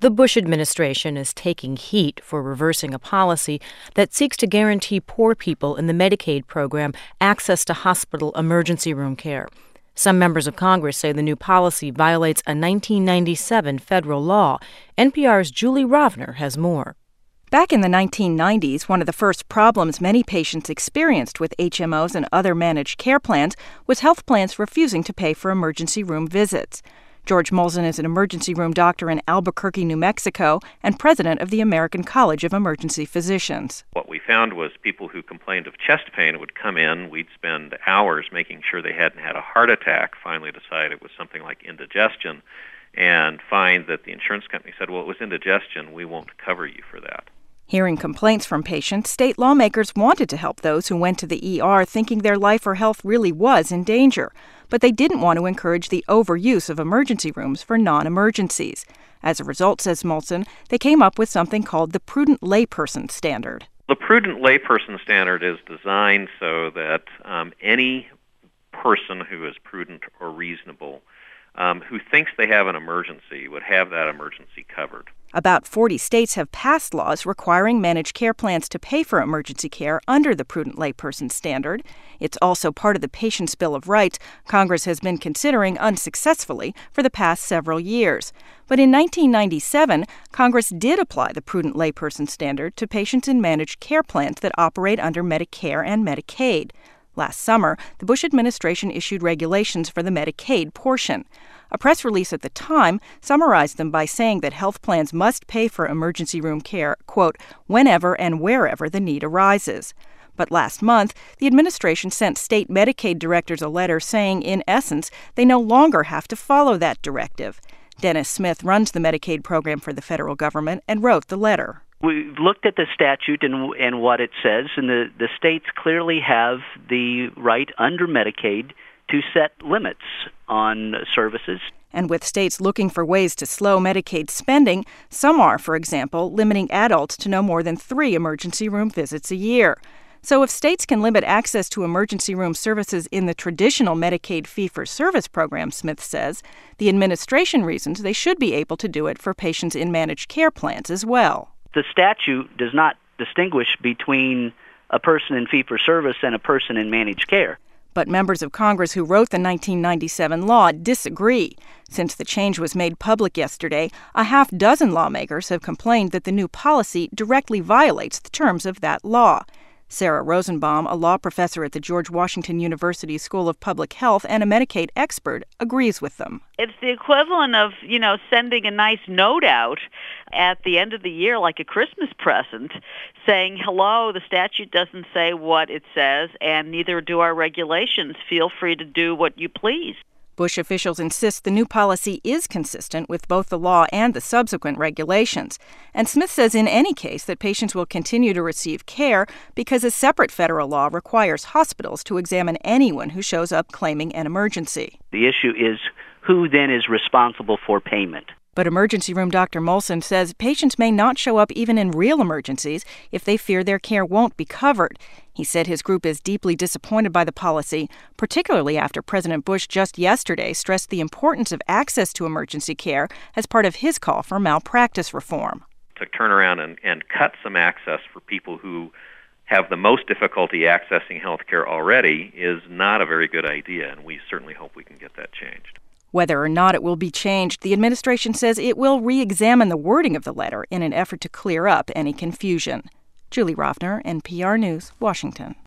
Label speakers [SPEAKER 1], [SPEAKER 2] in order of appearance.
[SPEAKER 1] The Bush administration is taking heat for reversing a policy that seeks to guarantee poor people in the Medicaid program access to hospital emergency room care. Some members of Congress say the new policy violates a 1997 federal law. NPR's Julie Rovner has more.
[SPEAKER 2] Back in the 1990s, one of the first problems many patients experienced with HMOs and other managed care plans was health plans refusing to pay for emergency room visits. George Molson is an emergency room doctor in Albuquerque, New Mexico, and president of the American College of Emergency Physicians.
[SPEAKER 3] What we found was people who complained of chest pain would come in. We'd spend hours making sure they hadn't had a heart attack, finally decide it was something like indigestion, and find that the insurance company said, well, it was indigestion, we won't cover you for that.
[SPEAKER 2] Hearing complaints from patients, state lawmakers wanted to help those who went to the ER thinking their life or health really was in danger, but they didn't want to encourage the overuse of emergency rooms for non-emergencies. As a result, says Molson, they came up with something called the Prudent Layperson Standard.
[SPEAKER 3] The Prudent Layperson Standard is designed so that any person who is prudent or reasonable who thinks they have an emergency would have that emergency covered.
[SPEAKER 2] About 40 states have passed laws requiring managed care plans to pay for emergency care under the Prudent Layperson Standard. It's also part of the Patient's Bill of Rights Congress has been considering unsuccessfully for the past several years. But in 1997, Congress did apply the Prudent Layperson Standard to patients in managed care plans that operate under Medicare and Medicaid. Last summer, the Bush administration issued regulations for the Medicaid portion. A press release at the time summarized them by saying that health plans must pay for emergency room care, quote, whenever and wherever the need arises. But last month, the administration sent state Medicaid directors a letter saying, in essence, they no longer have to follow that directive. Dennis Smith runs the Medicaid program for the federal government and wrote the letter.
[SPEAKER 4] We looked at the statute and what it says, and the states clearly have the right under Medicaid to set limits on services.
[SPEAKER 2] And with states looking for ways to slow Medicaid spending, some are, for example, limiting adults to no more than 3 emergency room visits a year. So if states can limit access to emergency room services in the traditional Medicaid fee-for-service program, Smith says, the administration reasons they should be able to do it for patients in managed care plans as well.
[SPEAKER 4] The statute does not distinguish between a person in fee-for-service and a person in managed care.
[SPEAKER 2] But members of Congress who wrote the 1997 law disagree. Since the change was made public yesterday, a half-dozen lawmakers have complained that the new policy directly violates the terms of that law. Sarah Rosenbaum, a law professor at the George Washington University School of Public Health and a Medicaid expert, agrees with them.
[SPEAKER 5] It's the equivalent of, sending a nice note out at the end of the year like a Christmas present saying, hello, the statute doesn't say what it says, and neither do our regulations. Feel free to do what you please.
[SPEAKER 2] Bush officials insist the new policy is consistent with both the law and the subsequent regulations. And Smith says in any case that patients will continue to receive care because a separate federal law requires hospitals to examine anyone who shows up claiming an emergency.
[SPEAKER 4] The issue is who then is responsible for payment.
[SPEAKER 2] But emergency room Dr. Molson says patients may not show up even in real emergencies if they fear their care won't be covered. He said his group is deeply disappointed by the policy, particularly after President Bush just yesterday stressed the importance of access to emergency care as part of his call for malpractice reform.
[SPEAKER 3] To turn around and cut some access for people who have the most difficulty accessing health care already is not a very good idea, and we certainly hope we can get that changed.
[SPEAKER 2] Whether or not it will be changed, the administration says it will re-examine the wording of the letter in an effort to clear up any confusion. Julie Rovner, NPR News, Washington.